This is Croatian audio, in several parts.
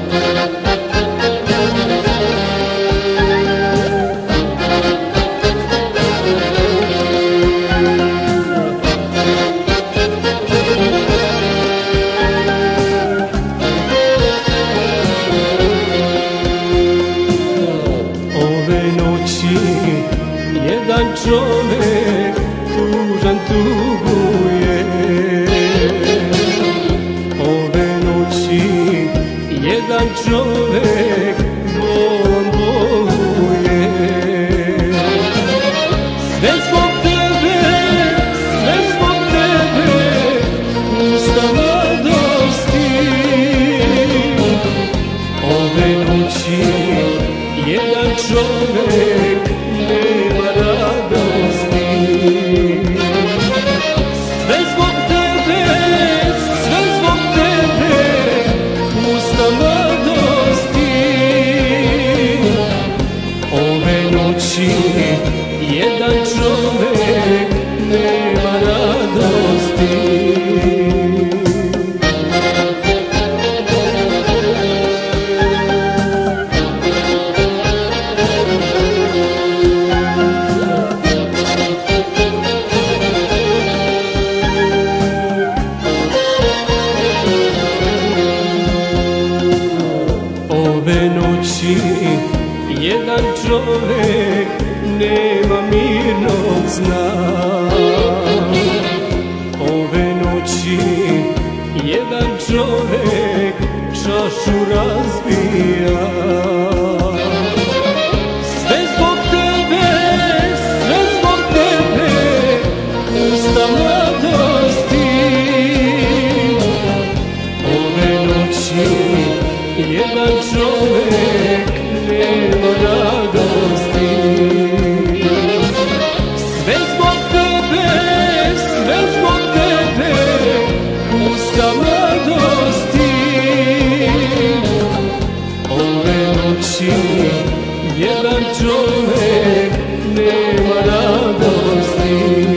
Jedan čovek tužan tuguje, ove noći jedan čovek bolan boluje. Sve zbog tebe, sve zbog tebe, usta mladosti. Ove noći jedan čovek nema radosti. Sve zbog tebe, sve zbog tebe, usta mladosti. Ove noći jedan čovek nema radosti. Ove noći jedan čovek nema mirnog sna. Ove noći jedan čovek čašu razbija. Sve zbog tebe, sve zbog tebe, usta mladosti. Ove noći jedan čovek nema radosti. Sve zbog tebe, sve zbog tebe, usta mladosti. Ove noći jedan čovek nema radosti.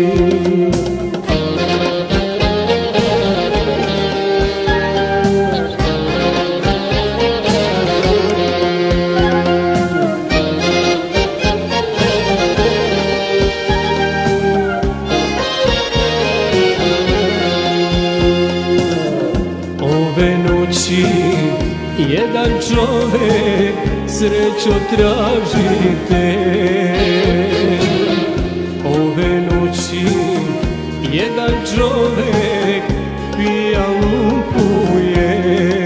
Ove noći jedan čovek srećo tražite. Ove noći jedan čovek pijan lumpuje.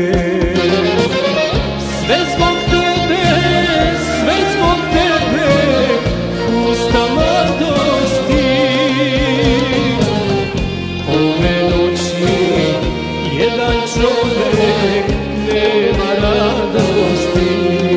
Sve zbog tebe, sve zbog tebe, usta mladosti. Ove noći jedan čovek nema radosti.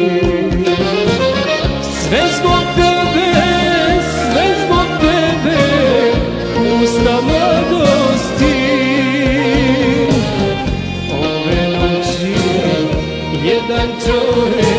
Sve zbog tebe, sve zbog tebe, usta mladosti. Ove noći jedan čovek